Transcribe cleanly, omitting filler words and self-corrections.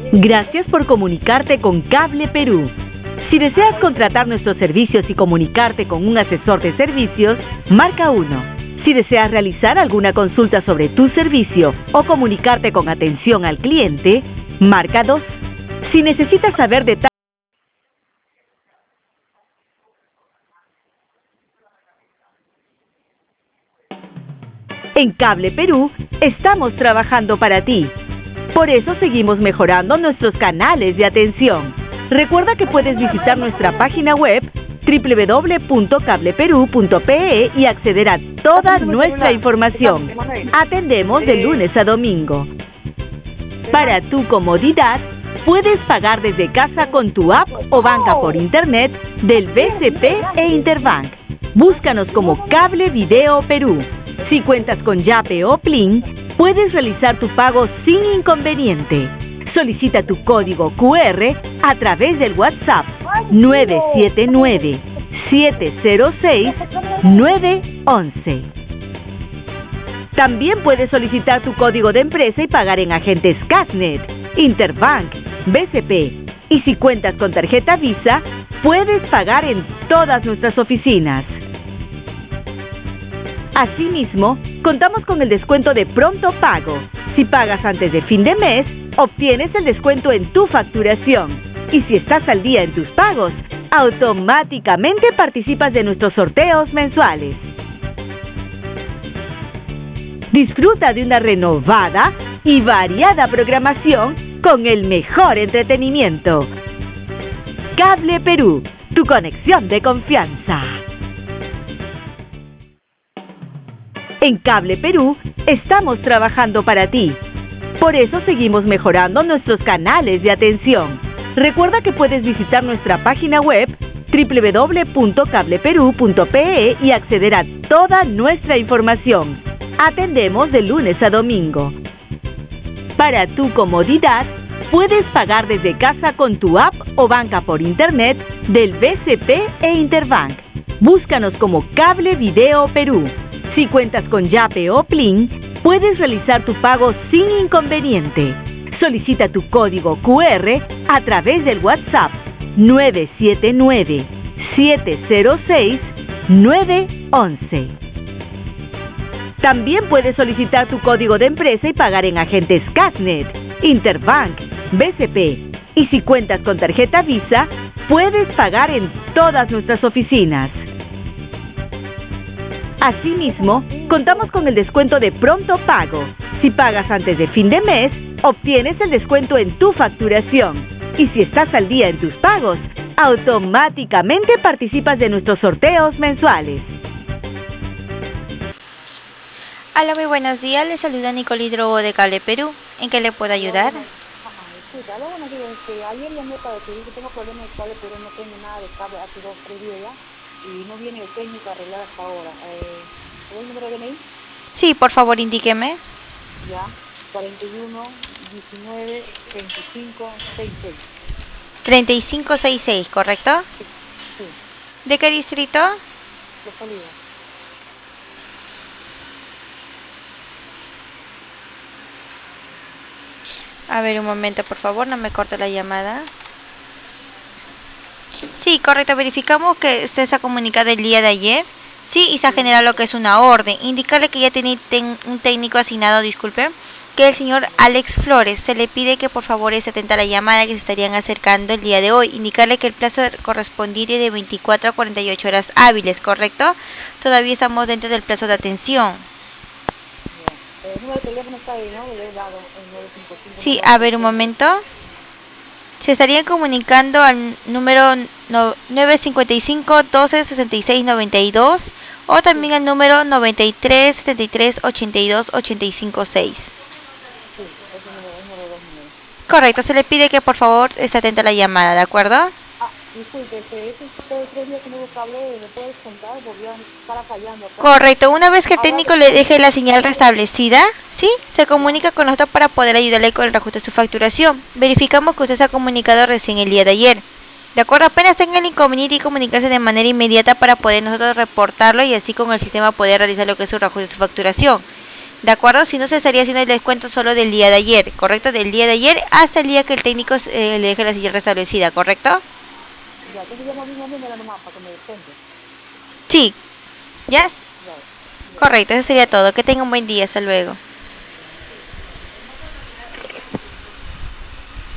Gracias por comunicarte con Cable Perú. Si deseas contratar nuestros servicios y comunicarte con un asesor de servicios, marca 1. Si deseas realizar alguna consulta sobre tu servicio o comunicarte con atención al cliente, marca 2. Si necesitas saber detalles en Cable Perú, estamos trabajando para ti. Por eso seguimos mejorando nuestros canales de atención. Recuerda que puedes visitar nuestra página web www.cableperú.pe y acceder a toda nuestra información. Atendemos de lunes a domingo. Para tu comodidad, puedes pagar desde casa con tu app o banca por internet del BCP e Interbank. Búscanos como Cable Video Perú. Si cuentas con Yape o Plin, puedes realizar tu pago sin inconveniente. Solicita tu código QR a través del WhatsApp 979-706-911. También puedes solicitar tu código de empresa y pagar en agentes Casnet, Interbank, BCP. Y si cuentas con tarjeta Visa, puedes pagar en todas nuestras oficinas. Asimismo, contamos con el descuento de pronto pago. Si pagas antes de fin de mes, obtienes el descuento en tu facturación. Y si estás al día en tus pagos, automáticamente participas de nuestros sorteos mensuales. Disfruta de una renovada y variada programación con el mejor entretenimiento. Cable Perú, tu conexión de confianza. En Cable Perú, estamos trabajando para ti. Por eso seguimos mejorando nuestros canales de atención. Recuerda que puedes visitar nuestra página web www.cableperú.pe y acceder a toda nuestra información. Atendemos de lunes a domingo. Para tu comodidad, puedes pagar desde casa con tu app o banca por internet del BCP e Interbank. Búscanos como Cable Video Perú. Si cuentas con Yape o Plin, puedes realizar tu pago sin inconveniente. Solicita tu código QR a través del WhatsApp 979-706-911. También puedes solicitar tu código de empresa y pagar en agentes Casnet, Interbank, BCP. Y si cuentas con tarjeta Visa, puedes pagar en todas nuestras oficinas. Asimismo, contamos con el descuento de pronto pago. Si pagas antes de fin de mes, obtienes el descuento en tu facturación. Y si estás al día en tus pagos, automáticamente participas de nuestros sorteos mensuales. Hola, muy buenos días. Les saluda Nicole Drogo de Cable Perú. ¿En qué le puedo ayudar? Hola, buenos días. Ayer llamé para decir que tengo problemas de cable, pero no tengo nada de cable hace 2 o 3 días ya. Y no viene el técnico a arreglar hasta ahora. ¿Tengo el número de DNI? Sí, por favor, indíqueme. Ya, 41 19 35 66. 3566, ¿correcto? Sí, ¿De qué distrito? Los Olivos. A ver, un momento, por favor, no me corte la llamada. Sí, correcto, verificamos que usted se ha comunicado el día de ayer. Sí, y se ha generado lo que es una orden. Indicarle que ya tiene un técnico asignado, disculpe, que el señor Alex Flores. Se le pide que por favor esté atenta a la llamada que se estarían acercando el día de hoy. Indicarle que el plazo correspondiría de 24 a 48 horas hábiles, ¿correcto? Todavía estamos dentro del plazo de atención. El número de teléfono está ahí, ¿no? Le he dado el 955. Sí, a ver un momento. Se estarían comunicando al número 955-12-66-92 o también al número 93-73-82-856. Sí, ese número es uno de los números. Correcto, se le pide que por favor esté atenta a la llamada, ¿de acuerdo? Disculpe, ese 3 días que no hubo cable, ¿me puedes contar? Porque ya para fallando acá. Correcto, una vez que el técnico le deje la señal restablecida, ¿sí? Se comunica con nosotros para poder ayudarle con el reajuste de su facturación. Verificamos que usted se ha comunicado recién el día de ayer. De acuerdo, apenas tenga el inconveniente y comunicarse de manera inmediata para poder nosotros reportarlo y así con el sistema poder realizar lo que es su reajuste de su facturación. ¿De acuerdo? Si no, se estaría haciendo el descuento solo del día de ayer, ¿correcto? Del día de ayer hasta el día que el técnico le deje la silla restablecida, ¿correcto? Ya, entonces llamo al mismo número nomás para que me descuente. Sí. ¿Ya? Ya. Correcto, eso sería todo. Que tenga un buen día. Hasta luego.